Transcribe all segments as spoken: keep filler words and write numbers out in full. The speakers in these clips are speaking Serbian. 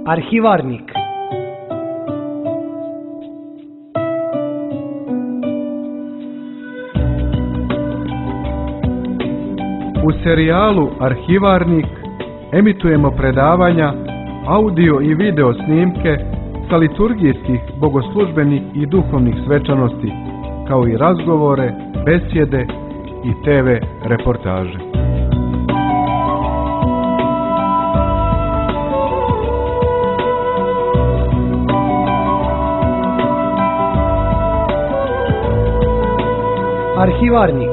Arhivarnik. U serijalu Arhivarnik emitujemo predavanja, audio i video snimke sa liturgijskih, bogoslužbenih i duhovnih svečanosti, kao i razgovore, besjede i te ve reportaže. Arhivarnik.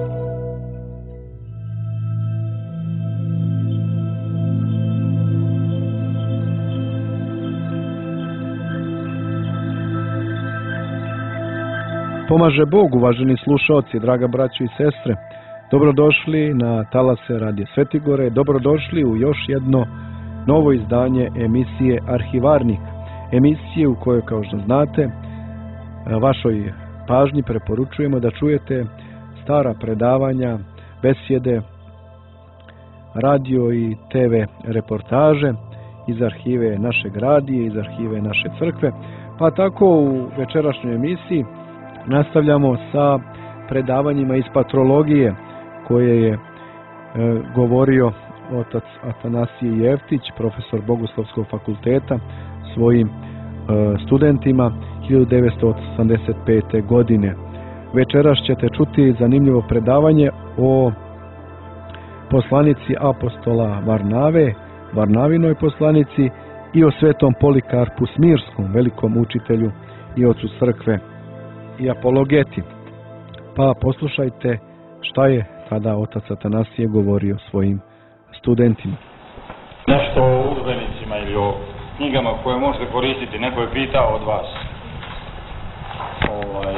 Pomaže Bog, uvaženi slušaoci, draga braćo i sestre. Dobrodošli na talase Radija Svetigore, dobrodošli u još jedno novo izdanje emisije Arhivarnik. Emisije u kojoj, kao što znate, vašoj pažnji preporučujemo da čujete stara predavanja, besjede, radio i te ve reportaže iz arhive našeg radija, iz arhive naše crkve. Pa tako u večerašnjoj emisiji nastavljamo sa predavanjima iz patrologije koje je e, govorio otac Atanasije Jeftić, profesor Bogoslovskog fakulteta, svojim e, studentima hiljadu devetsto osamdeset pete. godine. Večeras ćete čuti zanimljivo predavanje o poslanici apostola Varnave, Varnavinoj poslanici, i o svetom Polikarpu Smirskom, velikom učitelju i ocu crkve i apologeti. Pa poslušajte šta je tada otac Atanasije govorio svojim studentima. Nešto o udžbenicima ili o knjigama koje možete koristiti. Neko je pitao od vas. Ovaj...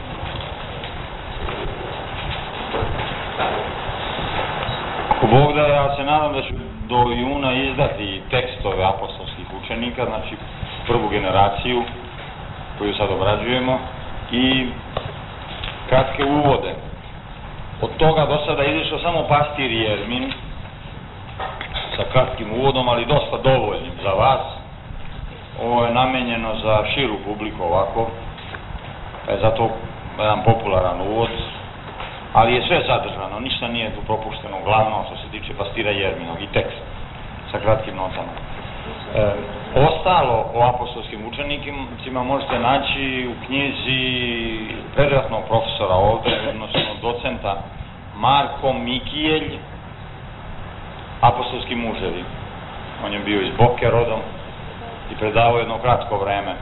Ako Bog da, ja se nadam da ću do juna izdati tekstove apostolskih učenika, znači prvu generaciju koju sad obrađujemo, i kratke uvode. Od toga do sada je izašao samo pastir Jermin sa kratkim uvodom, ali dosta dovoljnim za vas. Ovo je namenjeno za širu publiku ovako, pa je zato jedan popularan uvod, ali je sve zadržano, ništa nije tu propušteno, uglavnom što se tiče pastira Jerminog, i tekst sa kratkim notama. E, ostalo o apostolskim učenicima možete naći u knjizi predratnog profesora ovdje, odnosno docenta Marko Mikijelj, Apostolski muževi. On je bio iz Boke rodom i predavao jedno kratko vreme.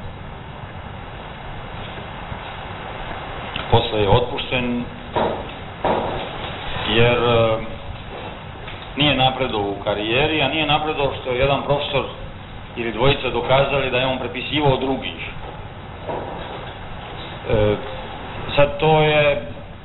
Posle je otpušten jer e, nije napredovao u karijeri, a nije napredovao što je jedan profesor ili dvojica dokazali da je on prepisivao drugih. E, sad to je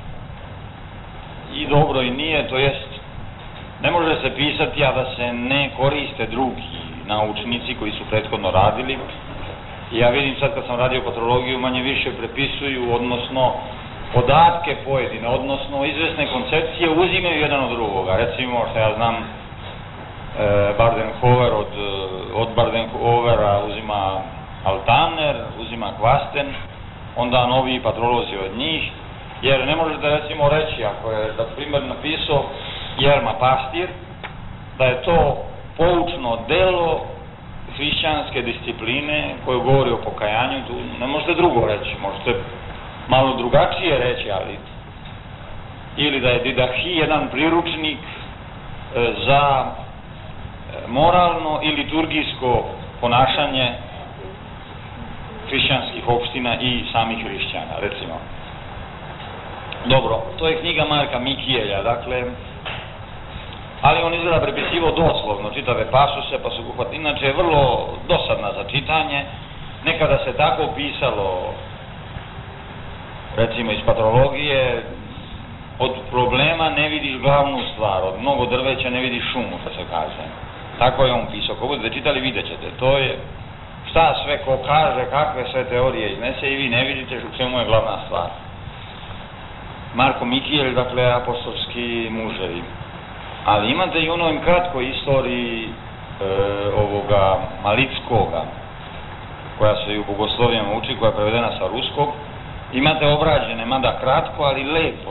i dobro i nije, to jest ne može se pisati, a da se ne koriste drugi naučnici koji su prethodno radili. I ja vidim sad kad sam radio patrologiju, manje više prepisuju, odnosno podatke pojedine, odnosno izvesne koncepcije uzimaju jedan od drugoga. Recimo, što ja znam, e, Bardenhover od, od Bardenhovera uzima Altaner, uzima Kvasten, onda novi patrolozi od njih, jer ne možete recimo reći, ako je, da primjer, napisao Jerma Pastir, da je to poučno delo hrišćanske discipline koje govori o pokajanju, tu ne možete drugo reći, možete malo drugačije reći, ali ili da je Didahi jedan priručnik e, za moralno i liturgijsko ponašanje hrišćanskih opština i samih hrišćana, recimo. Dobro, to je knjiga Marka Mikijelja, dakle, ali on izgleda prepisivao doslovno čitave pasuse, pa su uhvatili. Inače je vrlo dosadna za čitanje. Nekada se tako pisalo, recimo iz patrologije, od problema ne vidiš glavnu stvar, od mnogo drveća ne vidiš šumu, što se kaže. Tako je on pisao. Ako budete čitali, vidjet ćete. To je šta sve ko kaže, kakve sve teorije iznese i vi ne vidite u čemu je glavna stvar. Marko Mikijelj, dakle, apostolski muževi. Ali imate i u onoj kratkoj istoriji ovoga Malickoga, koja se i u bogoslovijama uči, koja je prevedena sa ruskog. Imate obrađene, mada kratko, ali lepo,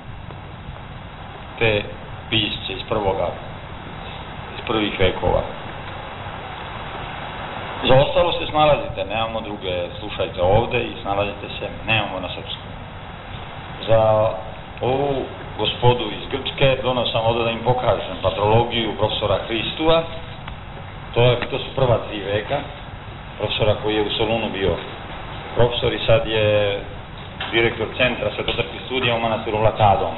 te pisce iz prvoga, iz prvih vekova. Za ostalo se snalazite, nemamo druge, slušajte ovde i snalazite se, nemamo na srpskom. Za ovu gospodu iz Grčke donosam ovde da im pokažem patrologiju profesora Hristuva. To, je, to su prva tri veka, profesora koji je u Solunu bio profesor i sad je direktor centra svetosrpskih studija u manastiru Vlatadom.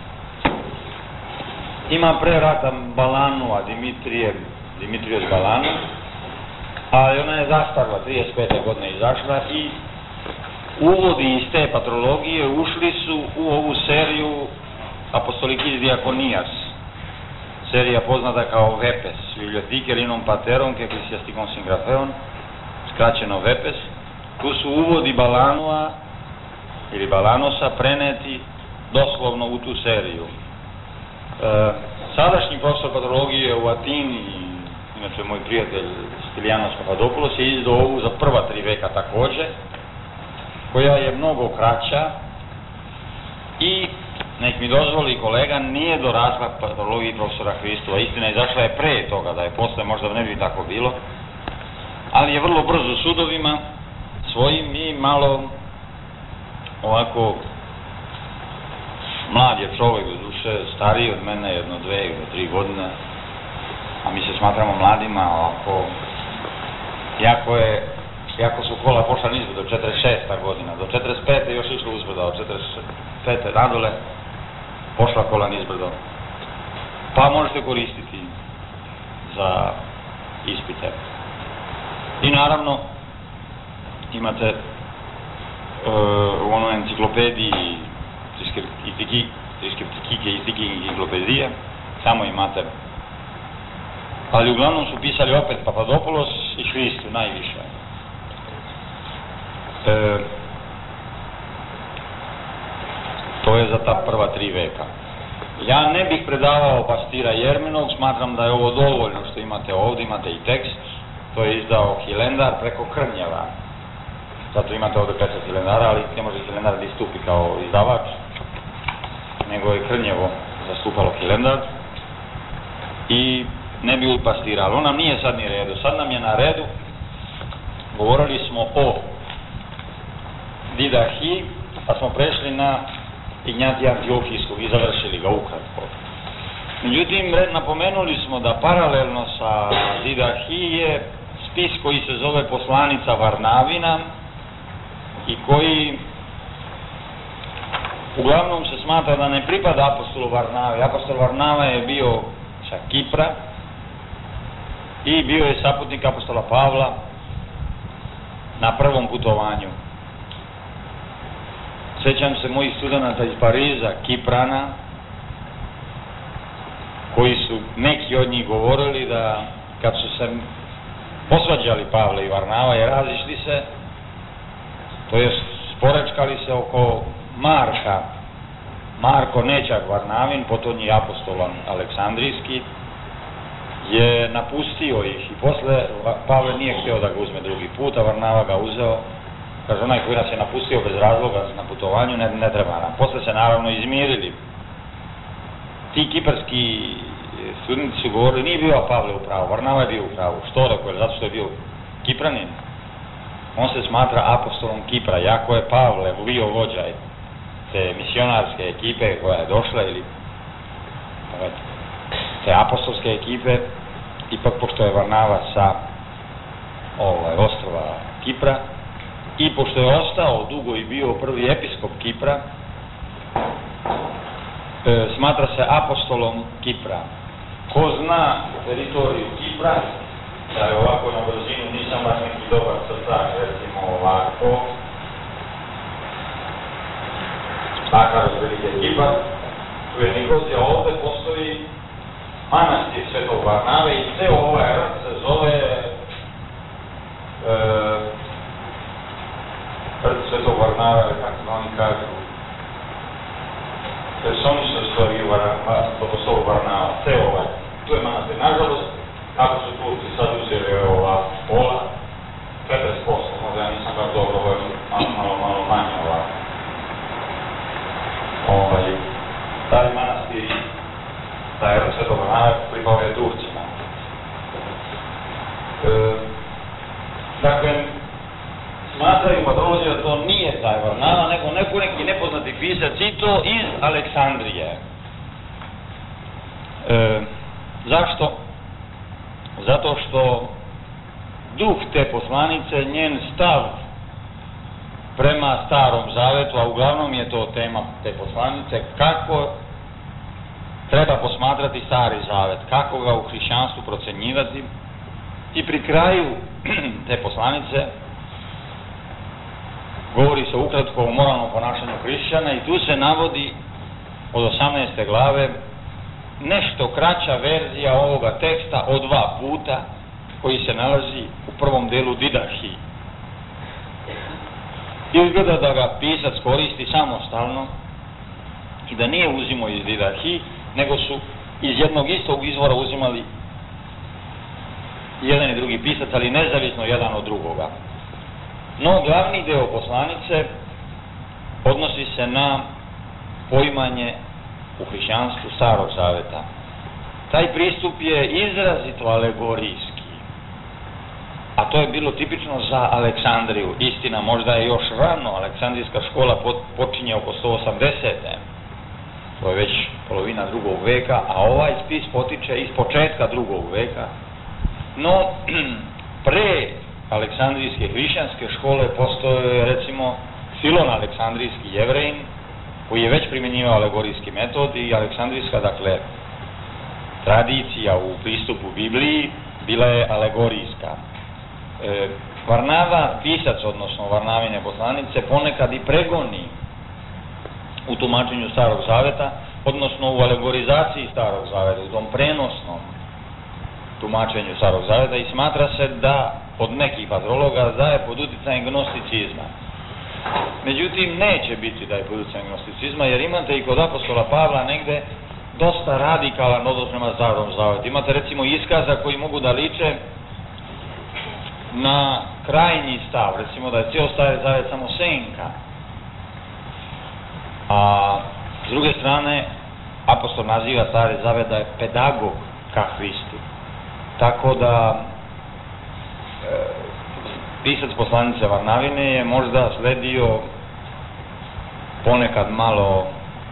Ima pre rata Balanua, Dimitrije, Dimitrios Balanu, ali ona je zastarla, trideset pete godine izašla i uvodi iz te patrologije ušli su u ovu seriju Apostolikis Diakonijas, serija poznata kao Vepes, Bibliotike Rinom Paterom ke Ecclesiasticon Singgrapheon, skraćeno Vepes. Tu su uvodi Balanua ili Balanosa preneti doslovno u tu seriju. E, sadašnji profesor patrologije u Atini, inače moj prijatelj Stilianos Papadopoulos, je izdao ovu za prva tri veka takođe, koja je mnogo kraća i, nek mi dozvoli kolega, nije dorasla patrologiji profesora Hristova. Istina, izašla je pre toga, da je posle možda ne bi tako bilo, ali je vrlo brzo sudovima svojim i malo ovako mlad je čovjek, do duše stariji od mene, jedno dve ili tri godine, a mi se smatramo mladima, ovako, jako je, jako su kola pošla nizbrdo do četrdeset šesta godina, do četrdeset pete još išlo uzbrdo, od četrdeset pete nadole pošla kola nizbrdo. Pa možete koristiti za ispite. I naravno, imate e, u onoj enciklopediji Triskriptikike i Stiking encyklopedije, samo imate. Ali uglavnom su pisali opet Papadopoulos i Hristu najviše. E, to je za ta prva tri veka. Ja ne bih predavao pastira Jermenog, smatram da je ovo dovoljno što imate ovdje, imate i tekst. To je izdao Hilendar preko Krnjeva. Zato imate ovdje pečat Hilendara, ali ne može Hilendar da istupi kao izdavač, nego je Krnjevo zastupalo Hilendar i ne bi upastira, ali on nam nije sad ni redu. Sad nam je na redu, govorili smo o Didahiji, pa smo prešli na Ignjatija Antiohijskog i završili ga ukratko. Međutim, napomenuli smo da paralelno sa Didahiji je spis koji se zove Poslanica Varnavina i koji uglavnom se smatra da ne pripada apostolu Varnavi. Apostol Varnava je bio sa Kipra i bio je saputnik apostola Pavla na prvom putovanju. Sećam se mojih studenta iz Pariza, Kiprana, koji su neki od njih govorili da kad su se posvađali Pavle i Varnava i razišli se, to je sporečkali se oko Marka, Marko Nećak Varnavin, potonji apostolan Aleksandrijski, je napustio ih i posle Pavle nije htio da ga uzme drugi put, a Varnava ga uzeo. Kaže, onaj koji nas je napustio bez razloga na putovanju, ne, ne treba nam. Posle se naravno izmirili. Ti kiparski studenti su govorili, nije bio Pavle u pravu, Varnava je bio u pravu. Što rekao? Zato što je bio Kipranin. On se smatra apostolom Kipra, jako je Pavle bio vođa te misionarske ekipe koja je došla, ili te apostolske ekipe, ipak pošto je Varnava sa ovaj, ostrva Kipra, i pošto je ostao dugo i bio prvi episkop Kipra, e, smatra se apostolom Kipra. Ko zna teritoriju Kipra, da je ovako na brzinu, nisam baš neki dobar crtač, recimo ovako, takav velike Kipar, tu je Nikozija, ovde postoji manastir Svetog Varnave i ceo ovaj rad se zove e, rad Svetog Varnave, kako oni kažu, personičnost svojeg Varnava, ceo ovaj, tu je manastir. Nažalost, kako su Turci smatrati da je Svetog Varnava pripao je Turcima. E, dakle, smatraju patrolozi da to nije taj Varnava, nego neko neki nepoznati pisac i to iz Aleksandrije. E, zašto? Zato što duh te poslanice, njen stav prema Starom Zavetu, a uglavnom je to tema te poslanice, kako treba posmatrati Stari Zavet, kako ga u hrišćanstvu procenjivati. I pri kraju te poslanice govori se ukratko o moralnom ponašanju hrišćana i tu se navodi od osamnaeste glave nešto kraća verzija ovoga teksta od dva puta koji se nalazi u prvom delu Didahi. Izgleda da ga pisac koristi samostalno i da nije uzimao iz Didahi, nego su iz jednog istog izvora uzimali jedan i drugi pisac, ali nezavisno jedan od drugoga. No, glavni deo poslanice odnosi se na poimanje u hrišćanstvu Starog Zaveta. Taj pristup je izrazito alegorijski, a to je bilo tipično za Aleksandriju. Istina, možda je još rano, Aleksandrijska škola počinje oko sto osamdesete. To je već polovina drugog veka, a ovaj spis potiče iz početka drugog veka. No, pre Aleksandrijske hrišćanske škole postoje, recimo, Filon Aleksandrijski Jevrejin, koji je već primjenjivao alegorijski metod i Aleksandrijska, dakle, tradicija u pristupu Bibliji bila je alegorijska. E, Varnava, pisac, odnosno Varnavine poslanice, ponekad i pregoni u tumačenju Starog Zaveta, odnosno u alegorizaciji Starog Zaveta, u tom prenosnom tumačenju Starog Zaveta, i smatra se da od nekih patrologa da je pod uticajem gnosticizma. Međutim, neće biti da je pod uticajem gnosticizma, jer imate i kod apostola Pavla negde dosta radikalan odnos prema Starom Zavetu. Imate recimo iskaza koji mogu da liče na krajnji stav, recimo da je cijel Stari Zavet samo senka, a s druge strane apostol naziva Stari Zavet da je pedagog ka Hristu. Tako da e, pisac poslanice Varnavine je možda sledio ponekad malo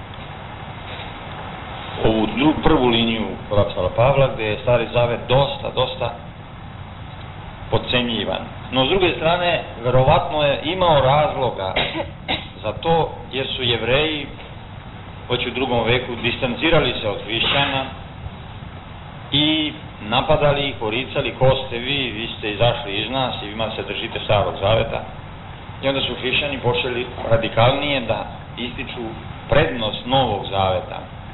ovu drugu, prvu liniju kod apostola Pavla, gde je Stari Zavet dosta, dosta podcenjivan. No, s druge strane, verovatno je imao razloga za to, jer su Jevreji već u drugom veku distancirali se od hrišćana i napadali ih, poricali, ko ste vi, vi ste izašli iz nas i vi se držite Starog Zaveta. I onda su hrišćani počeli radikalnije da ističu prednost Novog Zaveta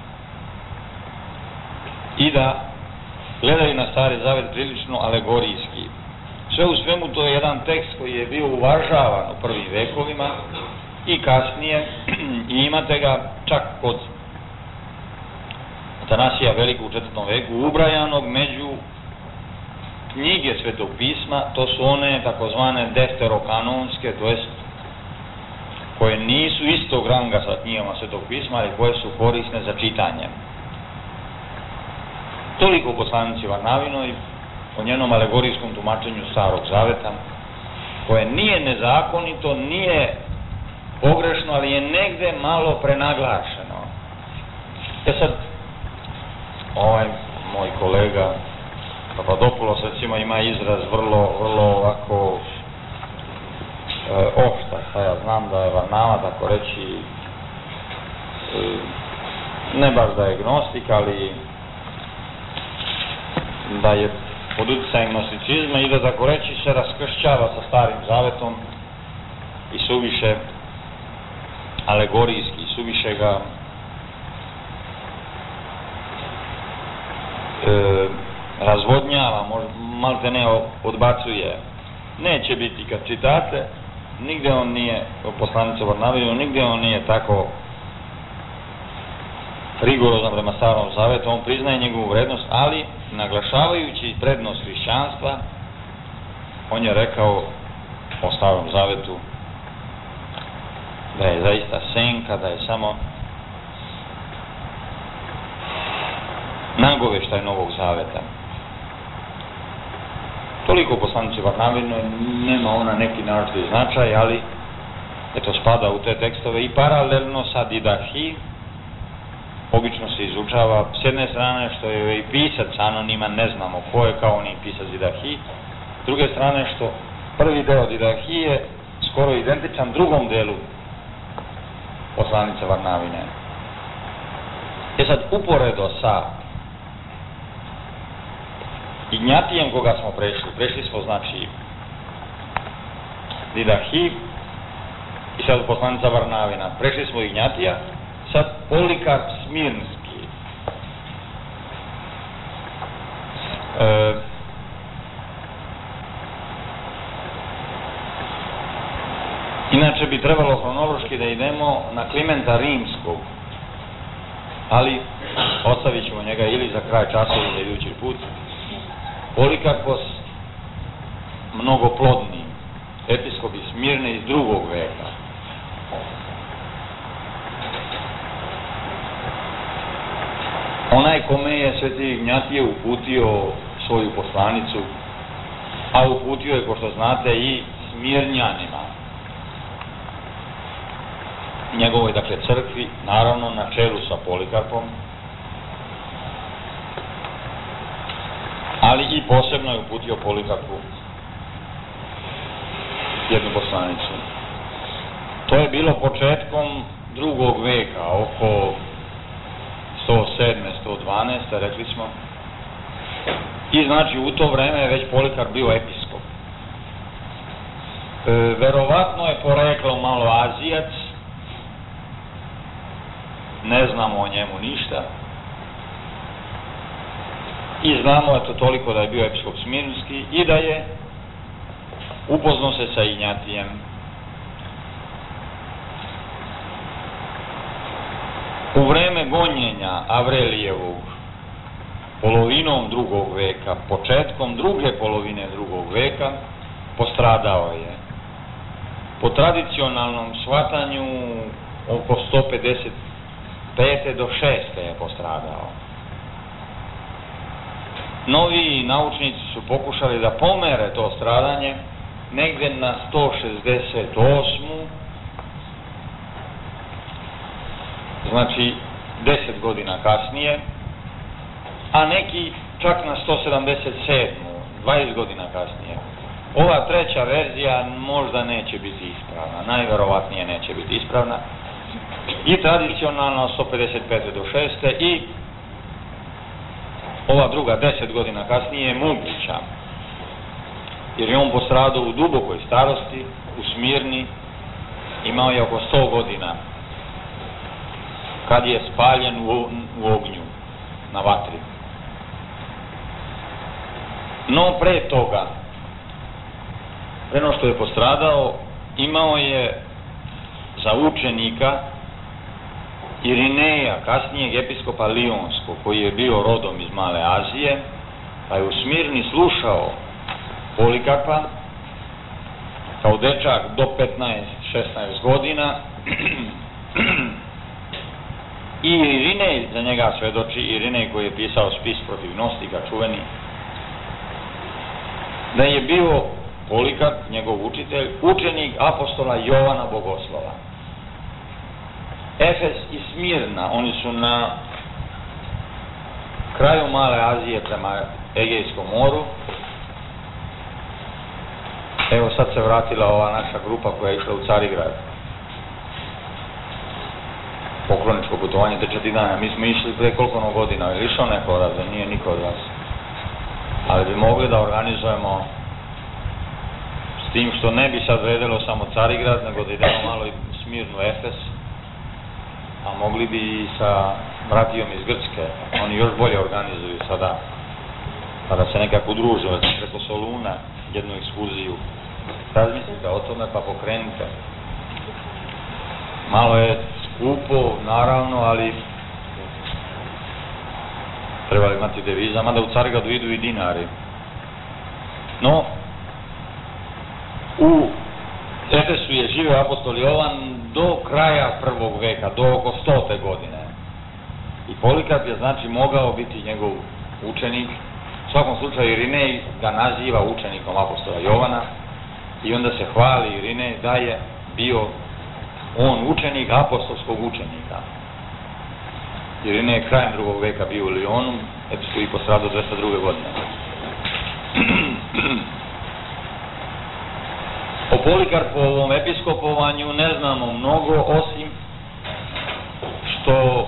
i da gledaju na Stari Zavet prilično alegorijski. Sve u svemu, to je jedan tekst koji je bio uvažavan u prvim vekovima i kasnije, i imate ga čak kod Atanasija Velikog u četvrtom veku ubrajanog među knjige Svetog pisma. To su one takozvane defterokanonske, to jest koje nisu istog ranga sa knjigama Svetog pisma, ali koje su korisne za čitanje. Toliko o poslanici Varnavinoj, o njenom alegorijskom tumačenju Starog Zaveta, koje nije nezakonito, nije pogrešno, ali je negde malo prenaglašeno. E sad, ovaj moj kolega Papadopoulos recimo ima izraz vrlo, vrlo ovako e, oštar, pa ja znam da je Varnava, tako reći, e, ne baš da je gnostik, ali da je pod uticajem gnosticizma i da, tako reći, se raskršćava sa Starim Zavetom i suviše alegorijski, suviše ga e, razvodnjava, malte ne odbacuje. Neće biti kad čitate, nigde on nije, poslanica Varnavinu, nigde on nije tako rigorozan prema Starom Zavetu, on priznaje njegovu vrednost, ali naglašavajući prednost hrišćanstva, on je rekao o Starom Zavetu da je zaista senka, da je samo nagoveštaj Novog Zaveta. Toliko o poslanici Varnavinoj, nema ona neki naročiti značaj, ali eto spada u te tekstove i paralelno sa Didahi, obično se izučava, s jedne strane što je i pisac anoniman, ne znamo ko je kao ni pisac Didahi, s druge strane što prvi deo Didahi je skoro identičan drugom delu poslanice Varnavine. E sad, uporedo sa Ignjatijem koga smo prešli, prešli smo znači Didahi i sad poslanica Varnavina, prešli smo Ignjatija, sad Polikarp Smirnski. E, inače bi trebalo hronološki da idemo na Klimenta Rimskog, ali ostavit ćemo njega ili za kraj časa ili za idući put. Polikarpos, mnogoplodni episkop iz Smirne iz drugog veka. Onaj kome je Sveti Ignjatije uputio svoju poslanicu, a uputio je, ko što znate, i Smirnjanima, njegovoj, dakle, crkvi, naravno na čelu sa Polikarpom, ali i posebno je uputio Polikarpu jednu poslanicu. To je bilo početkom drugog veka, oko sto sedme, sto dvanaeste, rekli smo. I znači u to vreme je već Polikarp bio episkop. E, verovatno je poreklo malo Azijac, ne znamo o njemu ništa. I znamo eto toliko da je bio episkop Smirnski i da je upoznao se sa Ignjatijem. U vreme gonjenja Avrelijevog, polovinom drugog veka, početkom druge polovine drugog veka, postradao je. Po tradicionalnom shvatanju oko sto pedeset pete do šeste je postradao. Novi naučnici su pokušali da pomere to stradanje negde na sto šezdeset osmu, znači deset godina kasnije, a neki čak na sto sedamdeset sedmu, dvadeset godina kasnije. Ova treća verzija možda neće biti ispravna, najverovatnije neće biti ispravna, i tradicionalno sto pedeset pete do šeste i ova druga deset godina kasnije je moguća, jer je on postradao u dubokoj starosti, u Smirni, imao je oko sto godina, kad je spaljen u, u ognju, na vatri. No pre toga, pre no što je postradao, imao je za učenika Irineja, kasnijeg episkopa Lionskog, koji je bio rodom iz Male Azije, pa je u Smirni slušao Polikarpa kao dečak do petnaest šesnaest godina i Irinej za njega svedoči, Irinej koji je pisao spis protiv gnostika, čuveni, da je bio Polikarp, njegov učitelj, učenik apostola Jovana Bogoslova. Efes i Smirna, oni su na kraju Male Azije prema Egejskom moru. Evo sad se vratila ova naša grupa koja je išla u Carigrad. Pokloničko putovanje te četiri dana. Mi smo išli pre koliko ono godina, je išao neko odavde, nije niko od vas. Ali bi mogli da organizujemo, s tim što ne bi sad vredelo samo Carigrad, nego da idemo malo i Smirnu, Efes, a mogli bi i sa bratijom iz Grčke, oni još bolje organizuju sada, pa da se nekako udruže, preko Soluna, jednu ekskurziju. Razmislite o tome pa pokrenite. Malo je skupo, naravno, ali treba imati deviza, mada u Carigradu idu i dinari. No, u Efesu je živio apostol Jovan do kraja prvog veka, do oko stote godine. I Polikarp je znači mogao biti njegov učenik. U svakom slučaju Irinej ga naziva učenikom apostola Jovana i onda se hvali Irinej da je bio on učenik apostolskog učenika. Irinej je krajem drugog veka bio u Lyonu, episkop i postradao dvesta druge godine. O Polikarpovom episkopovanju ne znamo mnogo, osim što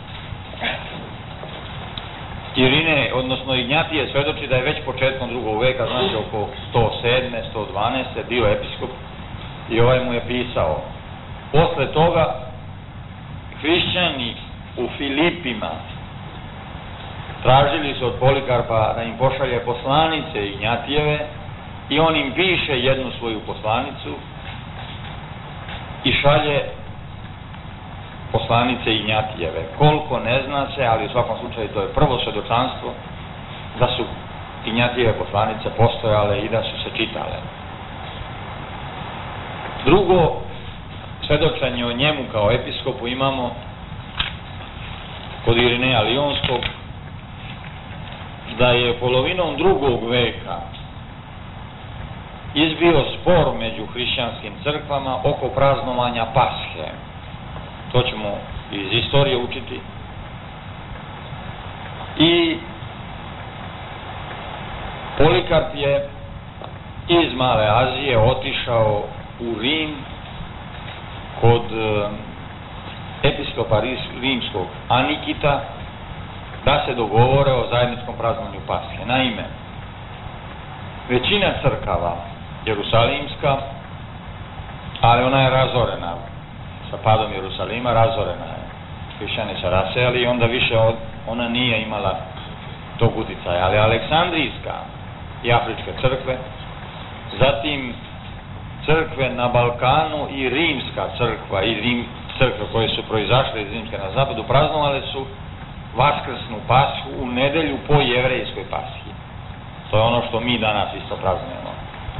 Irinej, odnosno Ignjatije, svedoči da je već početkom drugog veka, znači oko sto sedme, sto dvanaeste bio episkop i ovaj mu je pisao. Posle toga hrišćani u Filipima tražili su od Polikarpa da im pošalje poslanice Ignjatijeve i on im piše jednu svoju poslanicu i šalje poslanice Ignjatijeve. Koliko ne zna se, ali u svakom slučaju to je prvo svedočanstvo da su Ignjatijeve poslanice postojale i da su se čitale. Drugo svedočenje o njemu kao episkopu imamo kod Irineja Lionskog, da je polovinom drugog veka izbio spor među hrišćanskim crkvama oko praznovanja Pashe. To ćemo iz istorije učiti. I Polikarp je iz Male Azije otišao u Rim kod episkopa rimskog Anikita da se dogovore o zajedničkom praznovanju Pashe. Naime, većina crkava jerusalimska, ali ona je razorena sa padom Jerusalima, razorena je. Hrišćani se rasejali i onda više od, ona nije imala tog uticaja. Ali Aleksandrijska i afričke crkve, zatim crkve na Balkanu i rimska crkva i rim, crkve koje su proizašle iz rimske na zapadu, praznovale su Vaskrsnu Pashu u nedelju po jevrejskoj Pashi. To je ono što mi danas isto praznujemo.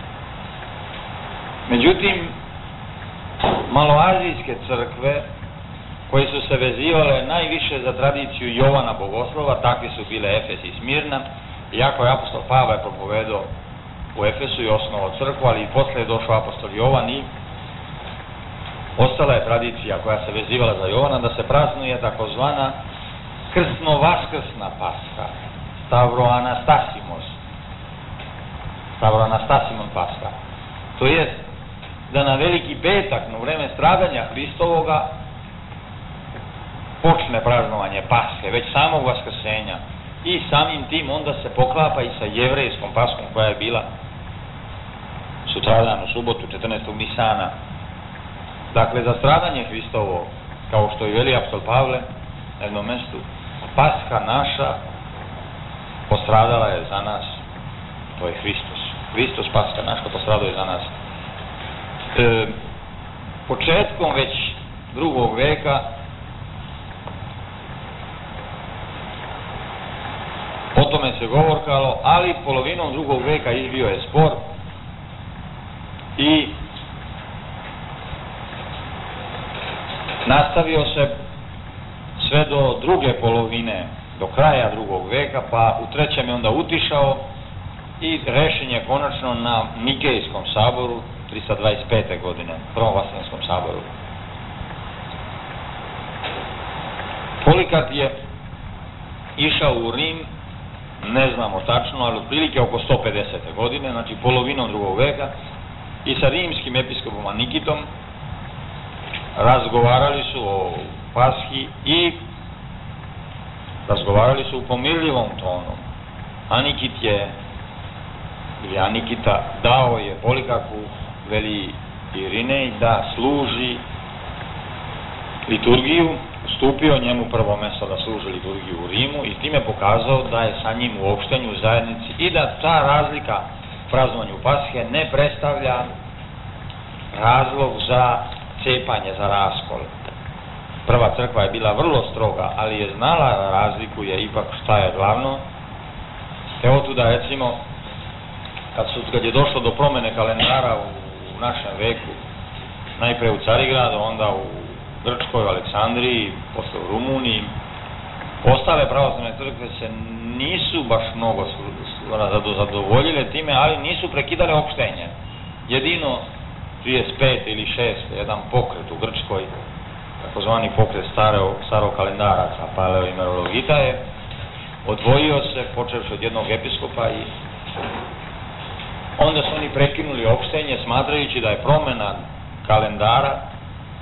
Međutim, maloazijske crkve, koje su se vezivale najviše za tradiciju Jovana Bogoslova, takvi su bile Efes i Smirna, iako je apostol Pavle propovedao u Efesu i osnovao crkvu, ali i posle je došao apostol Jovan i ostala je tradicija koja se vezivala za Jovana da se praznuje takozvana krsno-vaskrsna Pasha, Stavroanastasimos, Stavroanastasimon Pasha. To jest da na Veliki petak, na vreme stradanja Hristovoga, počne praznovanje Pashe, već samog vaskrsenja, i samim tim onda se poklapa i sa jevrejskom Pashom koja je bila sutradan u subotu četrnaestog Nisana. Dakle, za stradanje Hristovo, kao što i veli apostol Pavle na jednom mestu, Pasha naša postradala je za nas, to je Hristos. Hristos, Pasha naša, postradao je za nas. E, početkom već drugog veka o tome se govorkalo, ali polovinom drugog veka izbio je spor i nastavio se sve do druge polovine, do kraja drugog veka, pa u trećem je onda utišao i rešen je konačno na Nikejskom saboru trista dvadeset pete godine, Prvom Vasilinskom saboru. Polikarp je išao u Rim, ne znamo tačno, ali otprilike oko sto pedesete godine, znači polovinom drugog veka, i sa rimskim episkopom Anikitom razgovarali su o Pashi i razgovarali su u pomirljivom tonu. Anikit je, ili Anikita, dao je Polikarpu, veli Irinej, da služi liturgiju, ustupio njemu prvo mesto da služi liturgiju u Rimu i time pokazao da je sa njim u opštenju, u zajednici, i da ta razlika u praznovanju Pashe ne predstavlja razlog za cepanje, za raskol. Prva crkva je bila vrlo stroga, ali je znala razlikuje ipak šta je glavno. Evo tu da recimo, kad, su, kad je došlo do promene kalendara u, u našem veku, najpre u Carigradu, onda u Grčkoj, u Aleksandriji, posle u Rumuniji, Ostale pravoslavne crkve se nisu baš mnogo zadovoljile time, ali nisu prekidale opštenje. Jedino trideset pet ili šest jedan pokret u Grčkoj, takozvani pokret starog, starog kalendara sa paleoimerologita je odvojio se, počevši od jednog episkopa, i onda su oni prekinuli opštenje smatrajući da je promena kalendara e,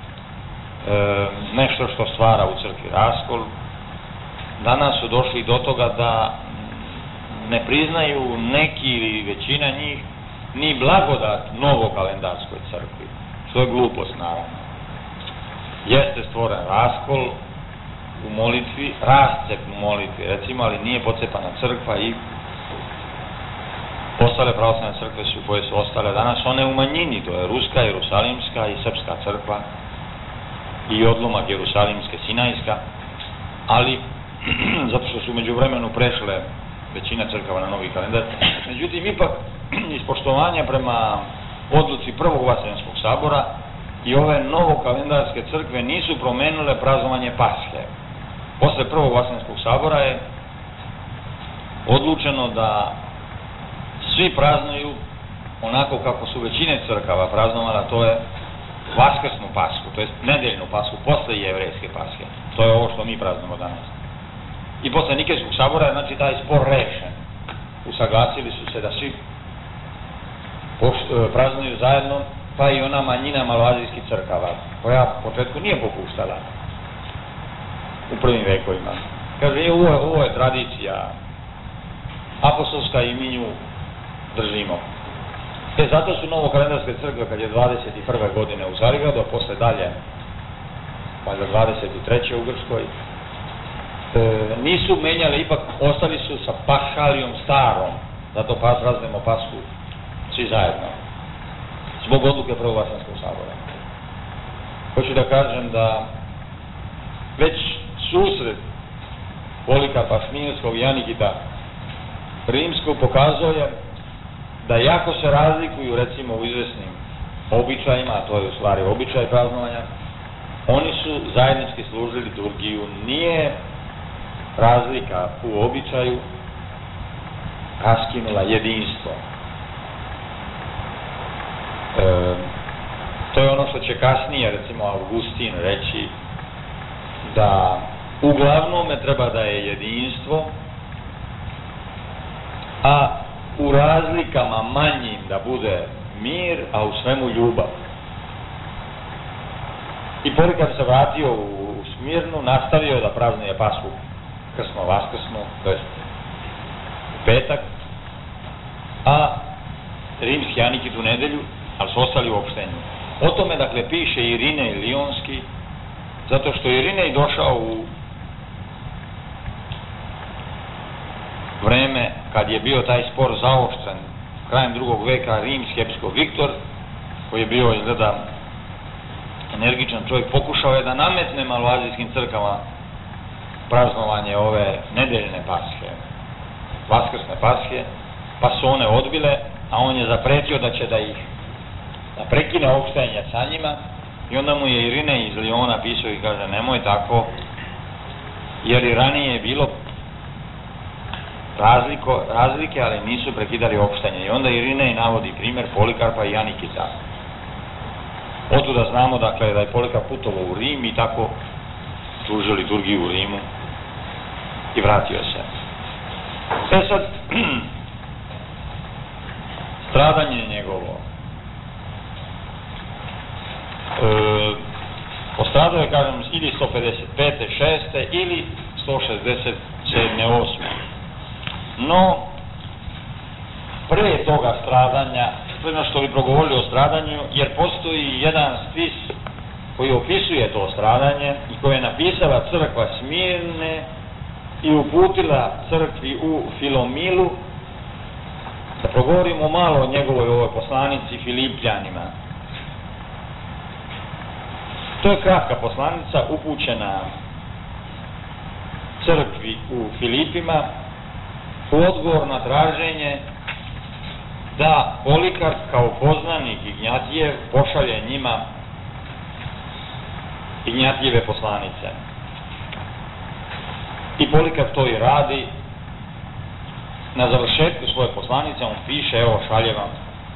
nešto što stvara u crkvi raskol. Danas su došli do toga da ne priznaju neki ili većina njih ni blagodat novo kalendarskoj crkvi, što je glupost naravno. Jeste stvoren raskol u molitvi, rascep u molitvi recimo, ali nije pocepana crkva i ostale pravoslavne crkve su koje su ostale danas, one u manjini, to je Ruska, Jerusalimska i Srpska crkva i odlomak Jerusalimske, Sinajska, ali zato što su među vremenu prešle većina crkava na novi kalendar. Međutim, ipak, iz poštovanja prema odluci Prvog Vaseljenskog sabora i ove novokalendarske crkve nisu promenile praznovanje Pashe. Posle Prvog Vaseljenskog sabora je odlučeno da svi praznuju onako kako su većine crkava praznovala, to je Vaskrsnu Pashu, to je nedeljnu Pashu, posle jevrejske Pashe. To je ovo što mi praznujemo danas. I posle Nikejskog sabora je, znači, taj spor rešen. Usaglasili su se da svi praznuju zajedno, pa i ona manjina maloazijskih crkava, koja u početku nije popuštala u prvim vekovima. Kaže, ovo, ovo je tradicija apostolska i mi nju držimo. E, zato su novokalendarske crkve, kad je dvadeset prve godine u Carigradu, a posle dalje, pa je dvadeset treće u Grčkoj, e, nisu menjali, ipak ostali su sa Pašalijom starom, zato pas raznemo Pashu svi zajedno, zbog odluke Prvog Vaseljenskog sabora. Hoću da kažem da već susret Polikarpa Šminskog i Janikita Rimskog pokazuje da jako se razlikuju, recimo, u izvesnim običajima, a to je u stvari običaj praznovanja, oni su zajednički služili liturgiju. Nije razlika u običaju raskinula jedinstvo. E, to je ono što će kasnije, recimo, Augustin reći, da uglavnom treba da je jedinstvo, a u razlikama manjim da bude mir, a u svemu ljubav. I Polikar se vratio u Smirnu, nastavio da praznuje Pashu krsno, vaskrsno, to jest u petak, a rimski Janikit u nedelju, ali su ostali u opštenju. O tome, dakle, piše Irinej Lionski, zato što Irinej došao u vreme kad je bio taj spor zaoštren krajem drugog veka, rimski episkop Viktor, koji je bio, izgleda, energičan čovjek, pokušao je da nametne maloazijskim crkvama praznovanje ove nedeljne Pashe, vaskrsne Pashe, pa su one odbile, a on je zapretio da će da ih da prekine opštenje sa njima, i onda mu je Irinej iz Liona pisao i kaže, nemoj tako, jer i ranije je bilo Razliko, razlike, ali nisu prekidali opštenje. I onda Irinej navodi primjer Polikarpa i Janikita. Otuda znamo, dakle, da je Polikarp putovao u Rim i tako služio liturgiju u Rimu i vratio se. E sad, stradanje njegovo. E, postradao je, kažem, ili sto pedeset pete šeste ili sto šezdeset sedme osme No, pre toga stradanja, prema što bi progovorili o stradanju, jer postoji jedan spis koji opisuje to stradanje i koje je napisala crkva Smirne i uputila crkvi u Filomilu, da progovorimo malo o njegovoj ovoj poslanici Filipljanima. To je kratka poslanica upućena crkvi u Filipima u odgovor na traženje da Polikarp kao poznanik Ignjatijev pošalje njima Ignjatijeve poslanice. I Polikarp to i radi. Na završetku svoje poslanice on piše, evo šalje vam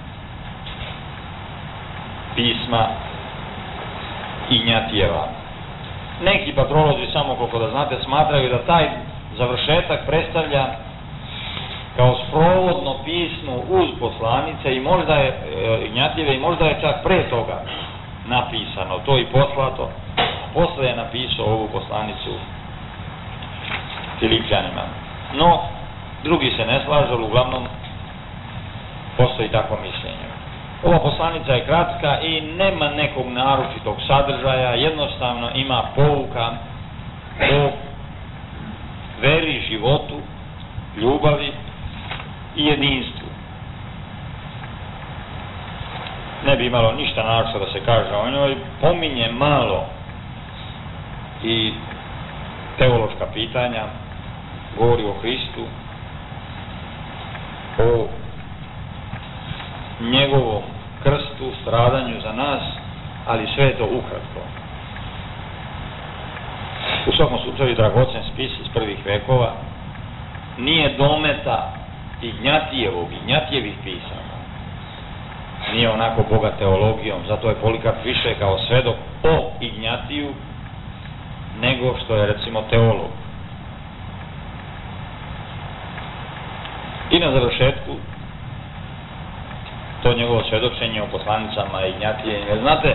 pisma Ignjatijeva. Neki patrolozi, samo koliko da znate, smatraju da taj završetak predstavlja kao sprovodno pismo uz poslanice i možda je Ignjatijeve i možda je čak pre toga napisano, to i poslato. Posle je napisao ovu poslanicu Filipljanima. No, drugi se ne slažu, ali uglavnom postoji takvo mišljenje. Ova poslanica je kratka i nema nekog naročitog sadržaja, jednostavno ima pouka o veri, životu, ljubavi i jedinstvu. Ne bi imalo ništa naročito da se kaže o njoj, pominje malo i teološka pitanja, govori o Hristu, o njegovom krstu, stradanju za nas, ali sve je to ukratko. U svakom slučaju dragocen spis iz prvih vekova, nije dometa Ignjatijevog, Ignjatijevih pisama. Nije onako bogat teologijom, zato je Polikarp više kao svedok o Ignjatiju nego što je recimo teolog. I na završetku to njegovo svedočenje o poslanicama Ignjatije. Jer znate,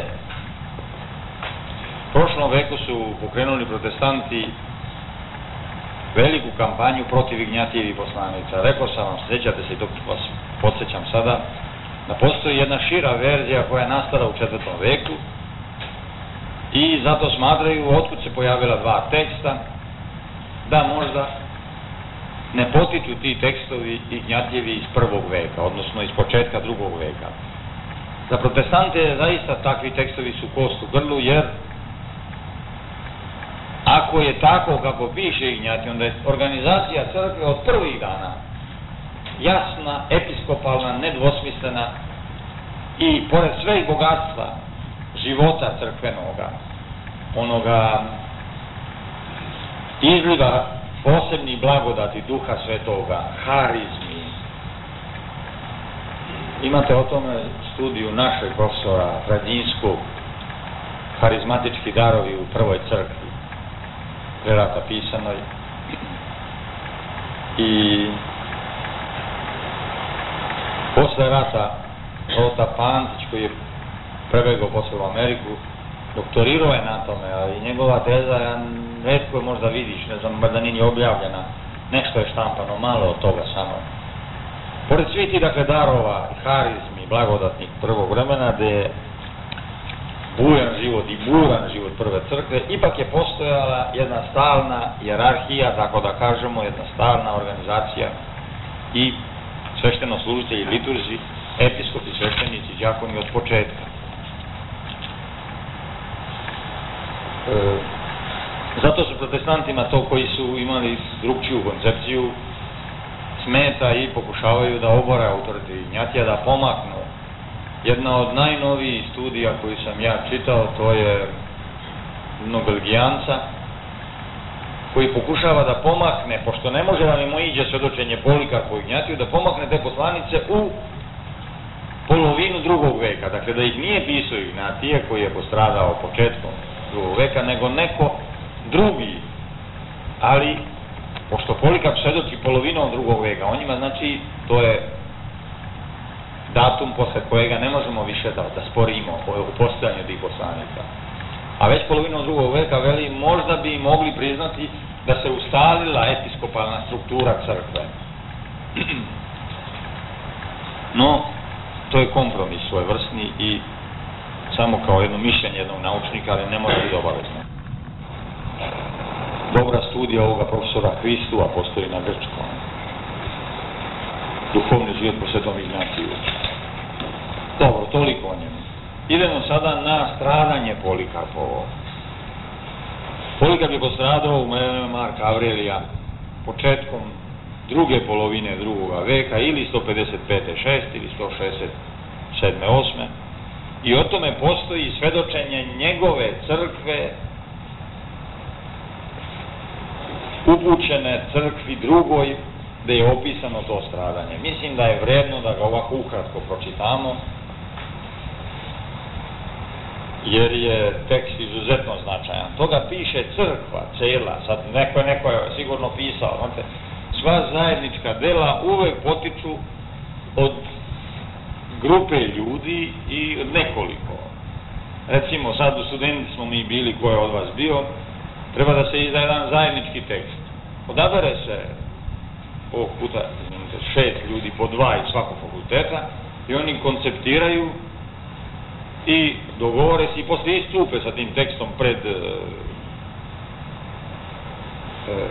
u prošlom veku su pokrenuli protestanti veliku kampanju protiv Ignjatijevih poslanica. Rekao sam vam, sjećate se i to vas podsjećam sada, da postoji jedna šira verzija koja je nastala u četvrtom veku i zato smatraju, otkud se pojavila dva teksta, da možda ne potiču ti tekstovi Ignjatijevi iz prvog veka, odnosno iz početka drugog veka. Za protestante zaista takvi tekstovi su kost u grlu, jer ako je tako kako piše Ignjatij, onda je organizacija crkve od prvih dana jasna, episkopalna, nedvosmislena i pored svih bogatstva života crkvenoga, onoga izliva posebni blagodati Duha Svetoga, harizmi. Imate o tome studiju našeg profesora Radinskog, harizmatički darovi u prvoj crkvi, pre rata pisanoj. I posle rata Rota Pantić, koji je prebegao posle u Ameriku, doktorirao je na tome, ali njegova teza, retko je možda vidiš, ne znam, bar da nije ni objavljena, nešto je štampano, malo od toga samo. Pored svih ti, dakle, darova, harizmi, blagodatnih prvog vremena, gde je bujan život i buran život prve crkve, ipak je postojala jedna stalna hijerarhija, tako da kažemo, jedna stalna organizacija i sveštenoslужitelji, liturzi, episkopi, sveštenici, đakoni od početka. E, zato su protestantima, to koji su imali drugčiju koncepciju, smeta i pokušavaju da obore autoritet Ignjatija, da pomaknu. Jedna od najnovijih studija koju sam ja čitao, to je jednog Belgijanca, koji pokušava da pomakne, pošto ne može da mimo iđe svedočenje Polikarpu i Ignjatiju, da pomakne te poslanice u polovinu drugog veka. Dakle, da ih nije pisao Ignjatije, koji je postradao početkom drugog veka, nego neko drugi. Ali, pošto Polikarp svedoči polovinom drugog veka, on njima, znači, to je datum posle kojega ne možemo više da, da sporimo u postojanju tih poslanica. A već polovinom drugog veka, veli, možda bi mogli priznati da se ustalila episkopalna struktura crkve. No, to je kompromis svojevrsni i samo kao jedno mišljenje jednog naučnika, ali ne može biti obavezno. Dobra studija ovoga profesora Hristova postoji na grčkom. Duhovni život po Svetom Ignjatiju. Dobro, toliko o njemu. Idemo sada na stradanje Polikarpovo. Polikarp je postradao u vreme Marka Avrelija početkom druge polovine drugoga veka, ili sto pedeset pete šeste ili sto šezdeset sedme osme i o tome postoji svedočenje njegove crkve upućene crkvi drugoj gde je opisano to stradanje. Mislim da je vredno da ga ovako ukratko pročitamo, jer je tekst izuzetno značajan. Toga piše crkva cela, sad neko je, neko je sigurno pisao, znate, sva zajednička dela uvek potiču od grupe ljudi i od nekoliko. Recimo, sad u studenti smo mi bili, ko je od vas bio, treba da se izda jedan zajednički tekst. Odabere se ovog puta šest ljudi po dva iz svakog fakulteta i oni konceptiraju i dogovore se i poslije istupe sa tim tekstom pred e, e,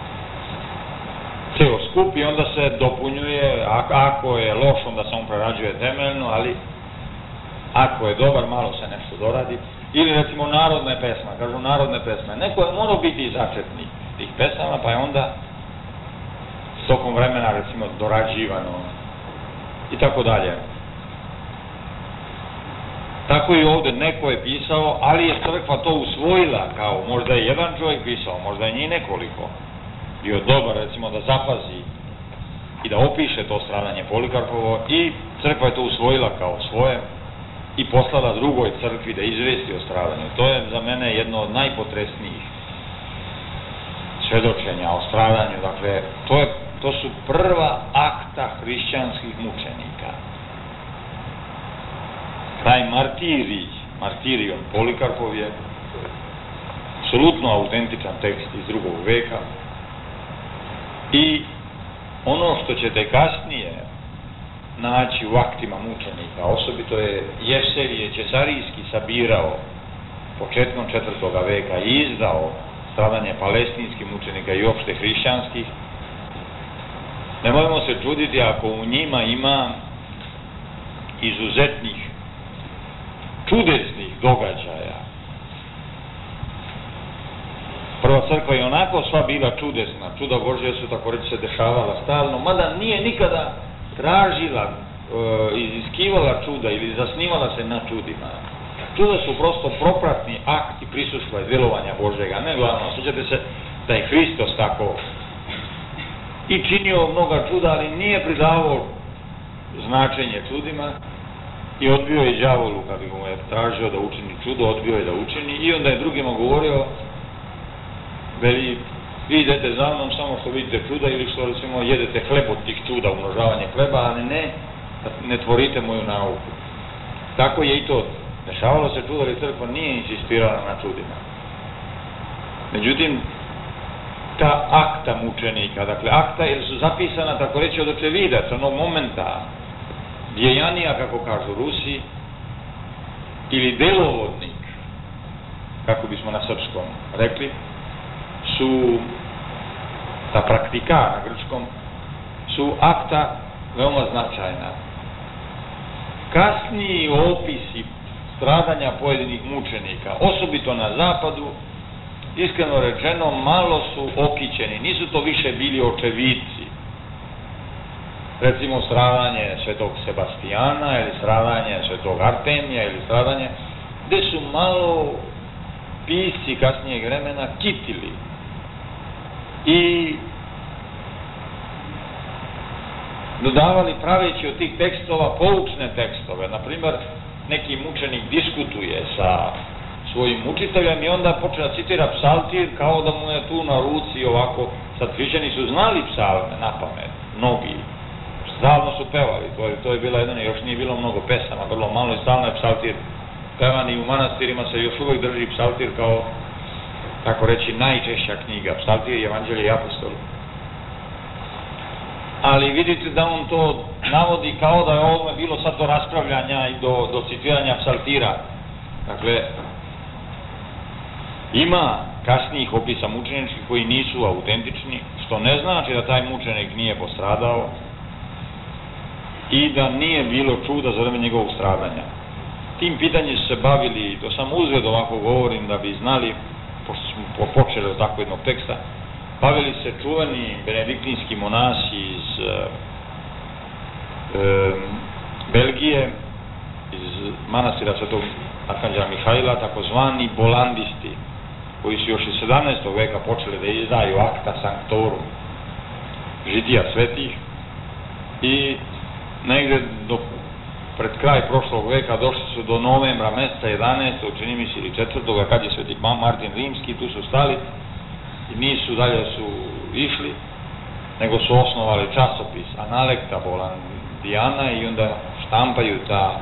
ceo skup i onda se dopunjuje, ako je loš onda se on prerađuje temeljno, ali ako je dobar malo se nešto doradi. Ili recimo narodne pesme, kažu narodne pesme, neko je morao biti i začetnik tih pesama, pa je onda tokom vremena recimo dorađivano i tako dalje. Tako i ovde neko je pisao, ali je crkva to usvojila, kao možda je jedan čovjek pisao, možda je njih nekoliko. Bio je dobar recimo da zapazi i da opiše to stradanje Polikarpovo i crkva je to usvojila kao svoje i poslala drugoj crkvi da izvesti o stradanju. To je za mene jedno od najpotresnijih svedočenja o stradanju. Dakle, to, je, to su prva akta hrišćanskih mučenika. Taj martirij, martirion Polikarpov je apsolutno autentičan tekst iz drugog veka i ono što ćete kasnije naći u aktima mučenika, osobito je Jevsevije Ćesarijski sabirao početkom četvrtog veka i izdao stradanje palestinskih mučenika i opšte hrišćanskih. Nemojmo se čuditi ako u njima ima izuzetnih čudesnih događaja. Prva crkva je onako sva bila čudesna, čuda Božja su tako reći se dešavala stalno, mada nije nikada tražila, e, iziskivala čuda ili zasnivala se na čudima. Čuda su prosto propratni akti prisustva i djelovanja Božjega, ne glavno. Sjećate se da je Hristos tako i činio mnoga čuda, ali nije pridavao značenje čudima i odbio je đavolu kad mu je tražio da učini čudo, odbio je da učini i onda je drugima govorio, veli, vi idete za mnom samo što vidite čuda ili što recimo jedete hleb od tih čuda, umnožavanje hleba, ali ne, ne tvorite moju nauku. Tako je i to. Dešavalo se čudo, ali crkva nije insistirala na čudima. Međutim, ta akta mučenika, dakle akta jer su zapisana tako reći od očevidaca, onog momenta djejanija, kako kažu Rusi, ili delovodnik, kako bismo na srpskom rekli, su ta praktika na grčkom, su akta veoma značajna. Kasniji opisi stradanja pojedinih mučenika, osobito na zapadu, iskreno rečeno, malo su okićeni, nisu to više bili očevidci. Recimo stradanje svetog Sebastijana ili stradanje svetog Artemija ili stradanje, gde su malo pisci kasnijeg vremena kitili i dodavali praveći od tih tekstova poučne tekstove. Naprimjer, neki mučenik diskutuje sa svojim učiteljem i onda počne da citira psaltir kao da mu je tu na ruci ovako. Sad hrišćani su znali psalme na pamet, mnogi. Stalno su pevali, to je, to je bila jedna, još nije bilo mnogo pesama, vrlo malo i stalno je psaltir pevan i u manastirima se još uvijek drži psaltir kao, tako reći, najčešća knjiga. Psaltir je Evanđelje i Apostoli. Ali vidite da on to navodi kao da je ovome bilo sad do raspravljanja i do, do citiranja psaltira. Dakle, ima kasnijih opisa mučeničkih koji nisu autentični, što ne znači da taj mučenik nije postradao i da nije bilo čuda za vreme njegovog stradanja. Tim pitanjem su se bavili, to sam uzgled ovako govorim da bi znali, pošto smo počeli od takvog jednog teksta, bavili se čuveni benediktinski monasi iz e, e, Belgije, iz manastira svetog Arhanđela Mihajla, takozvani bolandisti. koji su još iz sedamnaestog veka počeli da izdaju Acta Sanctorum, žitija svetih, i negde do, pred kraj prošlog veka došli su do novembra meseca jedanaestog, čini mi se, ili četvrtog, kad je sveti Martin Rimski, tu su stali i nisu dalje su išli, nego su osnovali časopis Analecta Bolandiana i onda štampaju ta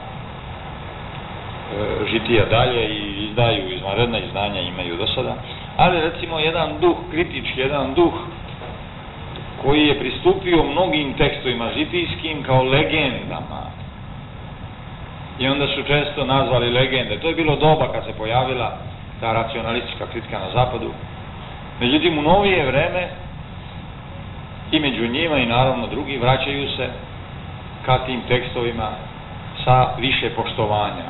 e, žitija dalje i izdaju, izvanredna izdanja imaju do sada. Ali recimo jedan duh, kritički jedan duh, koji je pristupio mnogim tekstovima žitijskim kao legendama. I onda su često nazvali legende. To je bilo doba kad se pojavila ta racionalistička kritika na zapadu. Međutim, u novije vreme i među njima i naravno drugi vraćaju se ka tim tekstovima sa više poštovanja.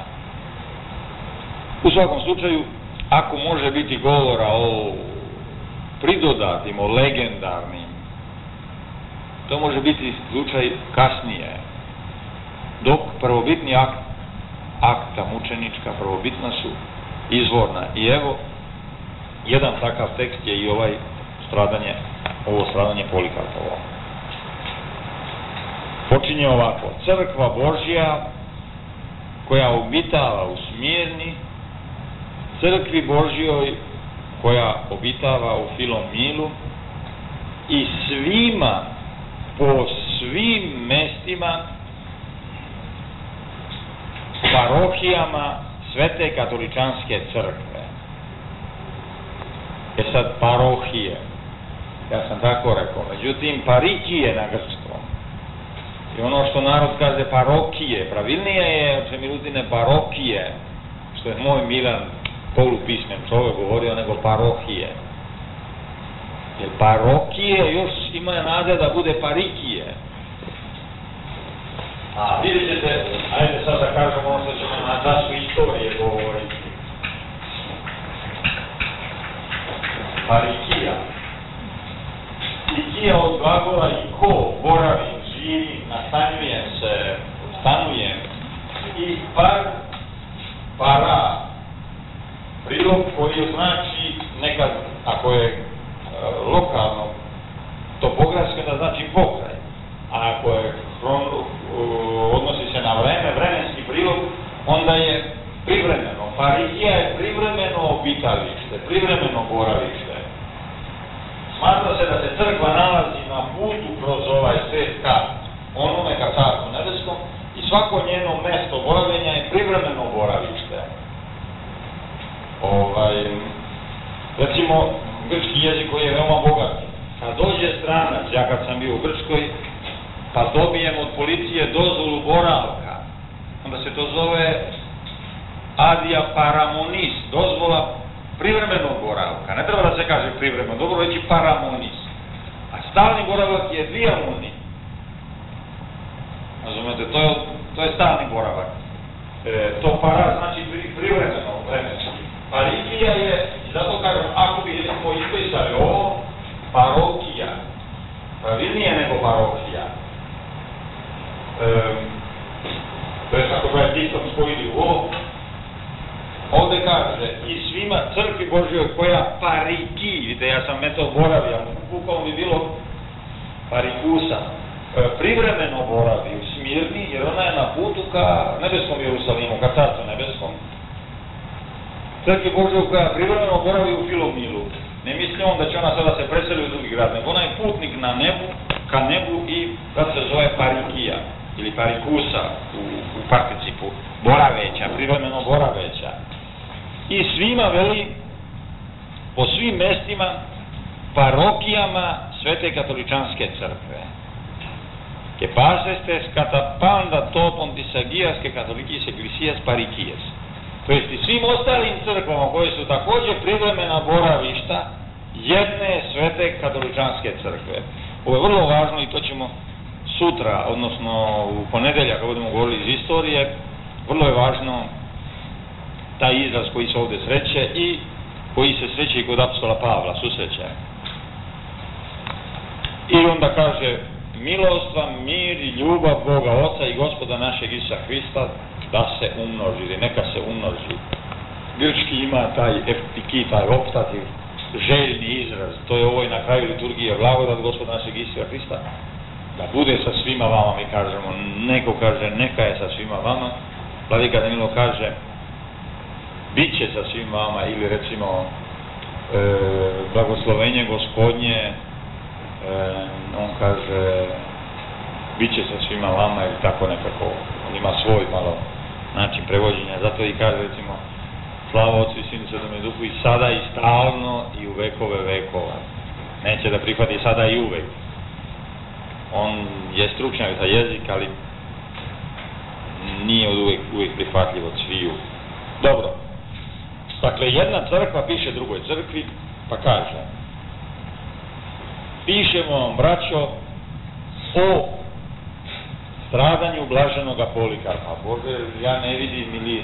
U svakom slučaju, ako može biti govora o pridodatim, o legendarnim, to može biti slučaj kasnije, dok prvobitni akt, akta mučenička, prvobitna su izvorna. I evo, jedan takav tekst je i ovaj stradanje, ovo stradanje Polikarpovo. Počinje ovako: crkva Božja koja obitava u Smirni, crkvi Božjoj koja obitava u Filomilu i svima po svim mestima, parohijama Svete katoličanske crkve. E sad, parohije, ja sam tako rekao, međutim parikije na grčkom. I ono što narod kaže parokije, pravilnije je od Čemirutine parokije, što je moj Milan polupismen čovjek govorio, nego parohije. Jer parokije još ima nade da bude parikije. A vidjet ćete, ajde sad da kažemo ono što ćemo na času istorije govoriti. Parikija. Ikija od glagola i ko, boravim, živim, nastanjujem se, stanujem. I par, para, prilog koji znači nekad, ako je lokalno, topografski, da znači pokraj. A ako je hron, odnosi se na vreme, vremenski prilog, onda je privremeno. Parikija je privremeno obitalište, privremeno boravište. Smatra se da se crkva nalazi na putu kroz ovaj svet ka onome, ka Carstvu nebeskom, i svako njeno mesto boravljenja je privremeno boravište. Ovaj, recimo, grčki jezik koji je veoma bogat. Kad dođe stranac, ja kad sam bio u Grčkoj, pa dobijem od policije dozvolu boravka, onda se to zove adia paramonis, dozvola privremenog boravka. Ne treba da se kaže privremeno, dobro reći paramonis. A stalni boravak je diamoni. Razumete, to je, to je stalni boravak. E, to para znači privremeno vremenski. Parikija je, zato kažem, ako bi smo ispisali ovo, parokija, pravilnije nego parohija. E, to je ako ga je tistom spojili u ovo, ovde kaže, i svima crkvi Božjoj koja pariki, vidite, ja sam metod boravio, bukvalno bi bilo parikusa, e, privremeno boravi u Smirni, jer ona je na putu ka nebeskom Jerusalimu, ka Carstvu nebeskom. Crkvi Božjoj koja privremeno boravi u Filomilu. Ne mislimo da će ona sada se preseli u drugi grad, nego ona je putnik na nebu, ka nebu i kad se zove parikija, ili parikusa u, u participu, boraveća, privremeno boraveća. I svima veli, po svim mestima, parokijama Svete katoličanske crkve. Que pasestes catapanda topon tis agias que catolicis ecclesias parikijas. To jest i svim ostalim crkvama koje su također privremena boravišta jedne Svete katoličanske crkve. Ovo je vrlo važno i to ćemo sutra, odnosno u ponedeljak, kad budemo govorili iz istorije, vrlo je važno taj izraz koji se ovdje sreće i koji se sreće i kod apostola Pavla, susreće. I onda kaže, milost vam, mir i ljubav Boga Oca i Gospoda našeg Isusa Hrista da se umnoži, ili neka se umnoži grčki ima taj eftiki, taj opstativ, željni izraz, to je ovoj na kraju liturgije blagodat Gospoda našeg Isusa Hrista, da bude sa svima vama, mi kažemo, neko kaže neka je sa svima vama, Vladika Danilo kaže bit će sa svima vama, ili recimo e, blagoslovenje Gospodnje, e, on kaže bit će sa svima vama, ili tako nekako, on ima svoj malo način prevođenja, zato i kaže recimo slava Otcu i Sinu i Svetome Duhu i sada i stalno i u vekove vekova. Neće da prihvati sada i uvek. On je stručnjak za jezik, ali nije od uvek, uvek prihvatljiv od sviju. Dobro. Dakle, jedna crkva piše drugoj crkvi, pa kaže: pišemo vam, braćo, o stradanju blaženoga Polikarpa. Bože, ja ne vidim ili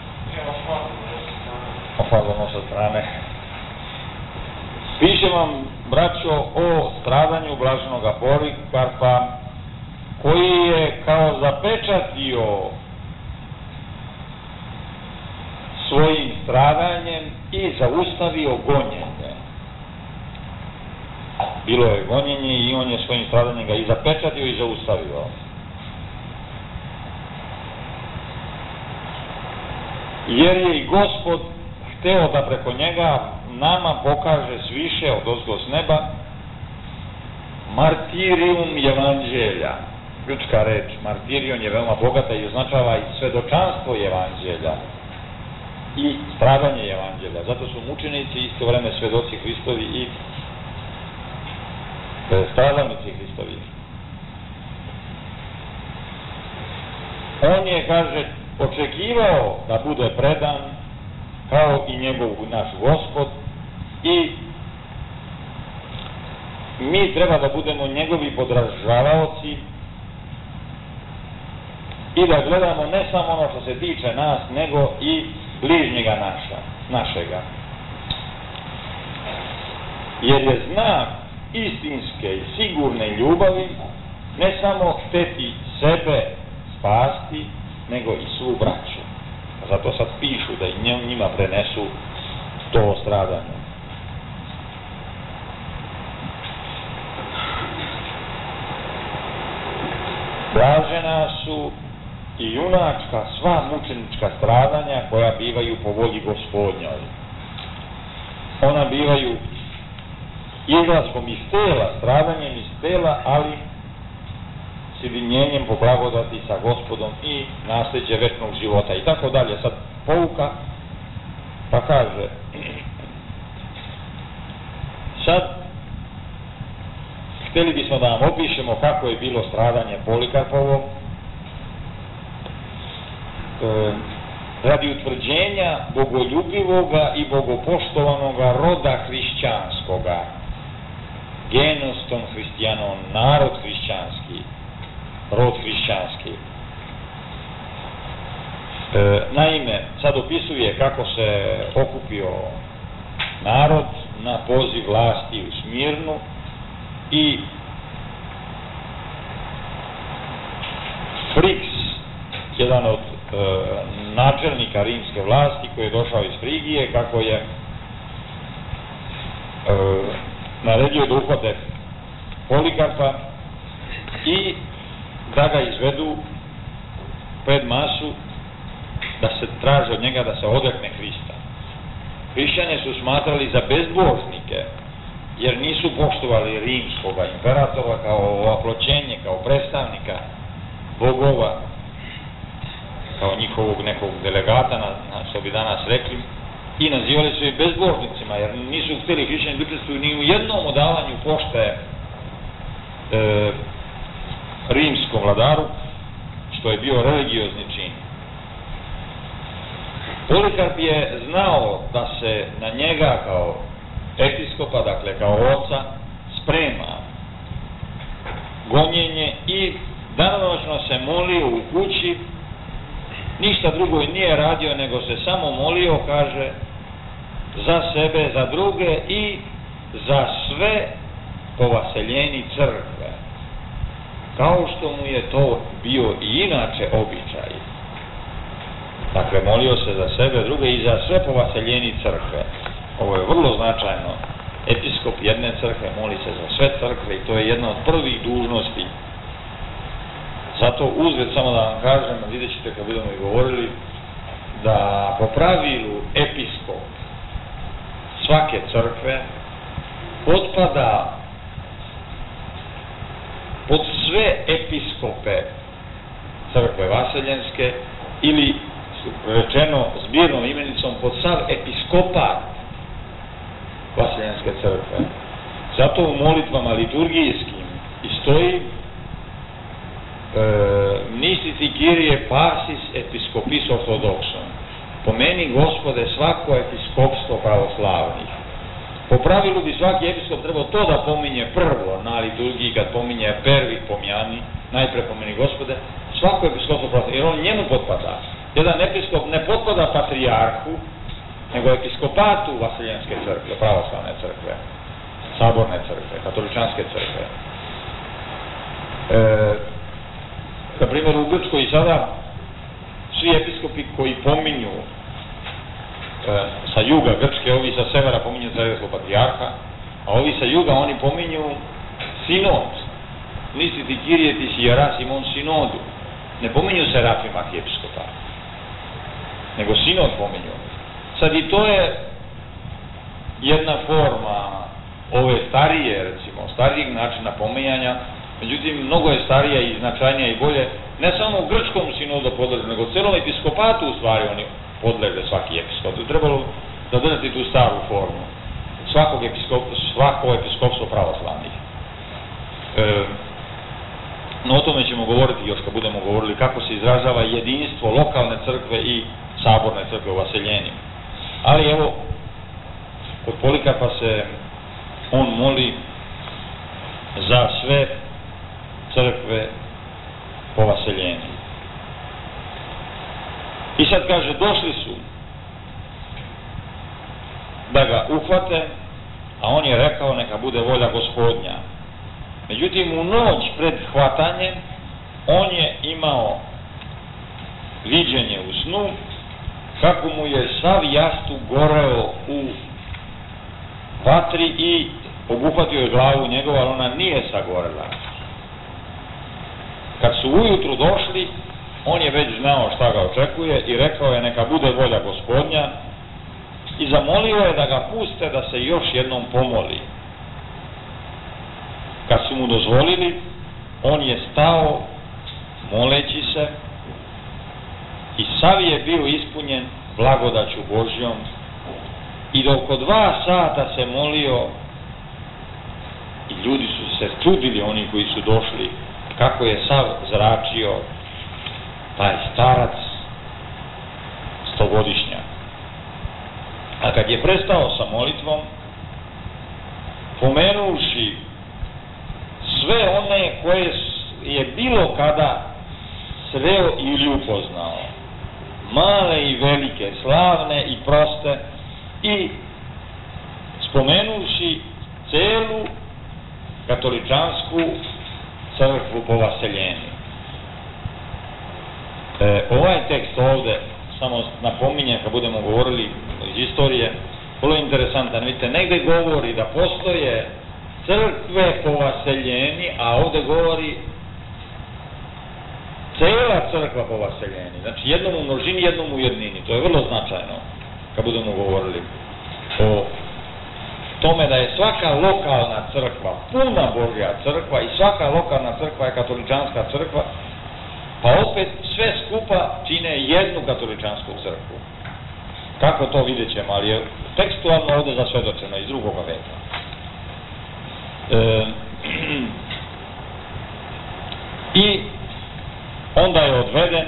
ofalano sa strane. Pišem vam, braćo, o stradanju blaženoga Polikarpa, koji je kao zapečatio svojim stradanjem i zaustavio gonjenje. Bilo je gonjenje i on je svojim stradanjem ga i zapečatio i zaustavio. Jer je i Gospod hteo da preko njega nama pokaže sviše od ozgo s neba martirium evanđelja. Grčka reč martirion je veoma bogata i označava i svedočanstvo evanđelja i stradanje evanđelja. Zato su mučenici isto vreme svedoci Hristovi i stradalnici Hristovi. On je, kaže, očekivao da bude predan kao i njegov naš Gospod i mi treba da budemo njegovi podražavaoci i da gledamo ne samo ono što se tiče nas, nego i bližnjega naša, našega. Jer je znak istinske i sigurne ljubavi ne samo hteti sebe spasti, nego i svu braću. Zato sad pišu da i njima prenesu to stradanje. Blažena su i junačka sva mučenička stradanja koja bivaju po volji Gospodnjoj. Ona bivaju izlaskom iz tela, stradanjem iz tela, ali sjedinjenjem po blagodati sa Gospodom i nasljeđe večnog života i tako dalje. Sad pouka pa kaže sad htjeli bismo da vam opišemo kako je bilo stradanje Polikarpovo e, radi utvrđenja bogoljubivoga i bogopoštovanoga roda hrišćanskoga, genus tom hristijanom, narod hrišćanski, rod hrišćanski. E, naime, sad opisuje kako se okupio narod na poziv vlasti u Smirnu i Friks, jedan od e, načelnika rimske vlasti koji je došao iz Frigije, kako je e, naredio da uhvate Polikarpa i da ga izvedu pred masu, da se traže od njega da se odrekne Hrista. Hrišćane su smatrali za bezbožnike, jer nisu poštovali rimskoga imperatora kao ovaploćenje, kao predstavnika bogova, kao njihovog nekog delegata, na, na što bi danas rekli, i nazivali su ih bezbožnicima, jer nisu htjeli hrišćani da učestvuju ni u jednom odavanju pošte e, rimskom vladaru, što je bio religiozni čin. Polikarp je znao da se na njega kao episkopa, dakle kao oca, sprema gonjenje i danonoćno se molio u kući, ništa drugo nije radio, nego se samo molio, kaže, za sebe, za druge i za sve povaseljeni crkve, kao što mu je to bio i inače običaj. Dakle, molio se za sebe, druge i za sve povaseljeni crkve. Ovo je vrlo značajno. Episkop jedne crkve moli se za sve crkve i to je jedna od prvih dužnosti. Zato uzgled samo da vam kažem, vidjet ćete kad budemo i govorili, da po pravilu episkop svake crkve potpada pod sve episkope crkve vaseljenske ili rečeno zbirnom imenicom pod sav episkopat vaseljenske crkve. Zato u molitvama liturgijskim i stoji e, nisi Kyrie pasis episkopis ortodoksom. Pomeni, Gospode, svako episkopstvo pravoslavnih. Po pravilu bi svaki episkop trebao to da pominje prvo na liturgiji, kad pominje prvi pomjani, najpre pomeni, Gospode, svako episkopstvo pravoslavnih, jer on njemu potpada. Jedan episkop ne potpada patrijarhu, nego episkopatu vaseljenske crkve, pravoslavne crkve, saborne crkve, katoličanske crkve. E, na primjer, u Grčkoj i sada svi episkopi koji pominju e, sa juga Grčke, ovi sa severa pominju Crkvenskog patrijarha, a ovi sa juga oni pominju sinod. Nisi ti Kyrie, ti si Jerasimon sinodu. Ne pominju Serafim arhijepiskopa, nego sinod pominju. Sad i to je jedna forma ove starije, recimo, starijeg načina pominjanja, međutim, mnogo je starija i značajnija i bolje, ne samo u grčkom sinodu podleže, nego celom episkopatu u stvari oni podleže svaki episkop. To je trebalo zadržati tu staru formu svakog episkopstva, svako episkopstvo pravoslavnih. E, no o tome ćemo govoriti još kad budemo govorili kako se izražava jedinstvo lokalne crkve i saborne crkve u vaseljenju. Ali evo, kod Polikarpa se on moli za sve crkve po vaseljenju. I sad kaže, došli su da ga uhvate, a on je rekao neka bude volja Gospodnja. Međutim, u noć pred hvatanjem on je imao viđenje u snu kako mu je sav jastuk goreo u vatri i obuhvatio je glavu njegova, ali ona nije sagorela. Kad su ujutru došli, on je već znao šta ga očekuje i rekao je neka bude volja Gospodnja i zamolio je da ga puste da se još jednom pomoli. Kad su mu dozvolili, on je stao moleći se i sav je bio ispunjen blagodaću Božjom i da oko dva sata se molio i ljudi su se čudili, oni koji su došli, kako je sav zračio taj starac stogodišnjak. A kad je prestao sa molitvom, pomenuši sve one koje je bilo kada sreo ili upoznao, male i velike, slavne i proste, i spomenuši celu katoličansku crkvu po vaseljenju. E, ovaj tekst ovde, samo napominjem kad budemo govorili iz istorije, vrlo interesantan. Vidite, negde govori da postoje crkve po vaseljeni, a ovde govori cela crkva po vaseljeni. Znači jednom u množini, jednom u jednini. To je vrlo značajno kad budemo govorili o tome da je svaka lokalna crkva puna Božja crkva i svaka lokalna crkva je katoličanska crkva, pa opet sve skupa čine jednu katoličansku crkvu. Kako to vidjet ćemo, ali je tekstualno ovde zasvedočeno iz drugog veka. E, I onda je odveden.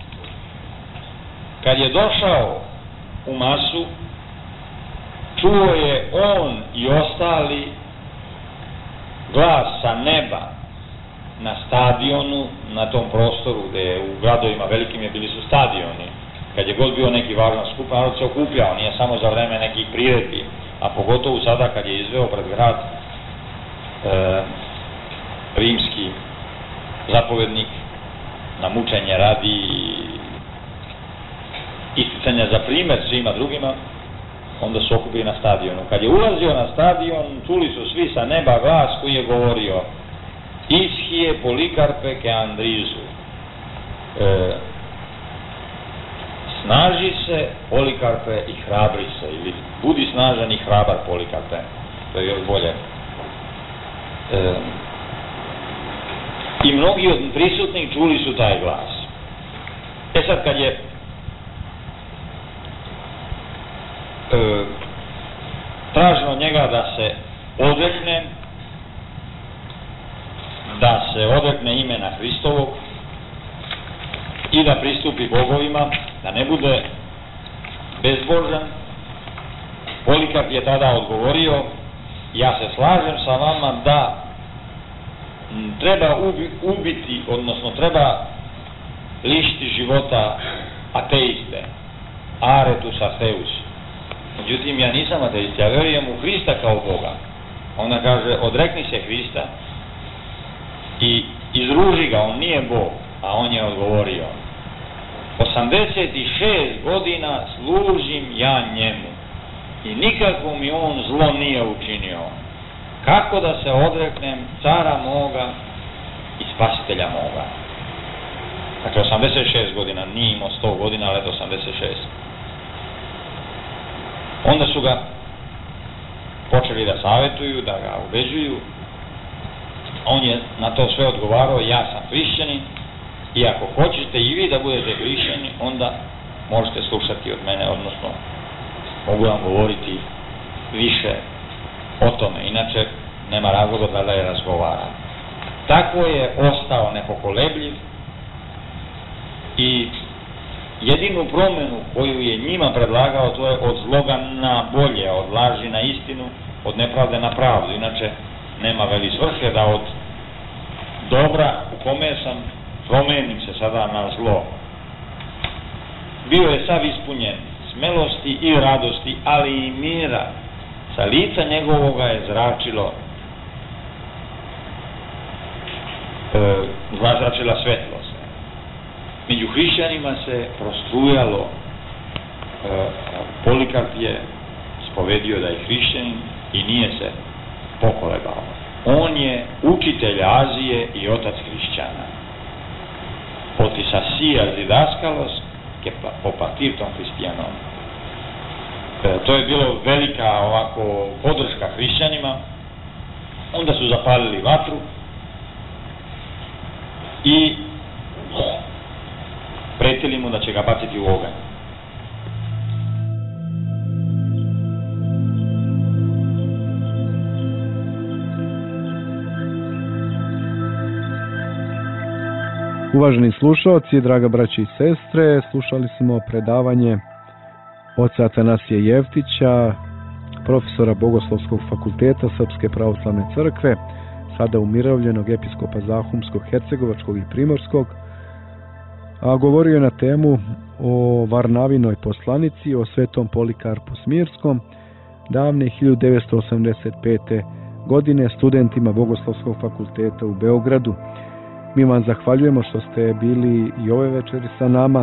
Kad je došao u masu, čuo je on i ostali glas sa neba na stadionu, na tom prostoru gde u gradovima velikim je bili su stadioni. Kad je god bio neki važan skup, narod se okupljao, nije samo za vreme nekih priredbi, a pogotovo sada kad je izveo pred grad e, rimski zapovednik na mučenje radi isticanja za primjer svima drugima, onda su okupili na stadionu. Kad je ulazio na stadion, čuli su svi sa neba glas koji je govorio: Ishije Polikarpe ke Andrizu. E, snaži se Polikarpe i hrabri se, ili budi snažan i hrabar Polikarpe. To je još bolje. E, I mnogi od prisutnih čuli su taj glas. E sad, kad je e, traženo njega da se odrekne, da se odrekne imena Hristovog i da pristupi bogovima, da ne bude bezbožan, Polikarp je tada odgovorio: ja se slažem sa vama da treba ubiti, odnosno treba lišiti života ateiste, aretus ateus. Međutim, ja nisam ateist, ja vjerujem u Hrista kao Boga. Ona kaže: odrekni se Hrista i izruži ga, on nije Bog. A on je odgovorio: osamdeset šest godina služim ja njemu i nikako mi on zlo nije učinio. Kako da se odreknem cara moga i spasitelja moga? Dakle, osamdeset šest godina, nije imao sto godina, ali eto osamdeset šest. Onda su ga počeli da savjetuju, da ga ubeđuju. On je na to sve odgovarao: ja sam hrišćanin i ako hoćete i vi da budete hrišćani, onda možete slušati od mene, odnosno mogu vam govoriti više o tome, inače nema razloga da da je razgovara. Tako je ostao nepokolebljiv i jedinu promjenu koju je njima predlagao, to je od zloga na bolje, od laži na istinu, od nepravde na pravdu. Inače nema veli svrhe da od dobra u kome sam promenim se sada na zlo. Bio je sav ispunjen smelosti i radosti, ali i mira. Sa lica njegovoga je zračilo e, zračila svetlost. Među hrišćanima se prostrujalo. e, Polikarp je spovedio da je hrišćanin i nije se pokolebao. On je učitelj Azije i otac hrišćana. Otis Asijas didaskalos ke popartirtom hristijanom. E, to je bilo velika ovako podrška hrišćanima. Onda su zapalili vatru i pretili mu da će ga baciti u oganj. Uvaženi slušalci, draga braći i sestre, slušali smo predavanje oca Atanasija Jeftića, profesora Bogoslovskog fakulteta Srpske pravoslavne crkve, sada umirovljenog episkopa Zahumskog, Hercegovačkog i Primorskog, a govorio je na temu o Varnavinoj poslanici, o svetom Polikarpu Smirskom, davne hiljadu devetsto osamdeset pete. godine studentima Bogoslovskog fakulteta u Beogradu. Mi vam zahvaljujemo što ste bili i ove večeri sa nama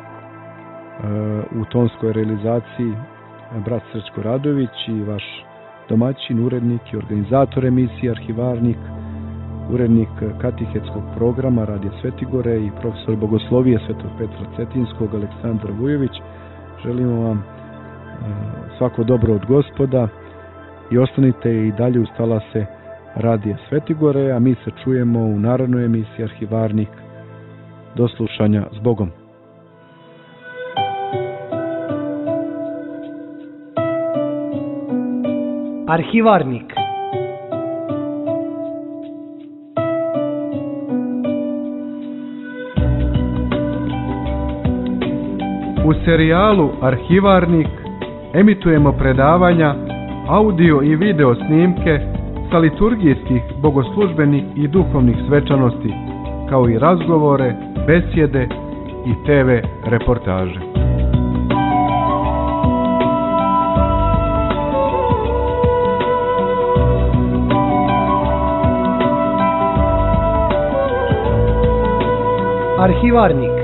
u tonskoj realizaciji brat Srećko Radović i vaš domaćin, urednik i organizator emisije, arhivarnik, urednik katehetskog programa Radija Svetigore i profesor bogoslovije Svetog Petra Cetinskog Aleksandar Vujović. Želimo vam svako dobro od Gospoda i ostanite i dalje uz talase Radija Svetigore, a mi se čujemo u narodnoj emisiji Arhivarnik. Do slušanja, s Bogom. Arhivarnik. U serijalu Arhivarnik emitujemo predavanja, audio i video snimke sa liturgijskih, bogoslužbenih i duhovnih svečanosti, kao i razgovore, besjede i te ve reportaže. Arhivarnik.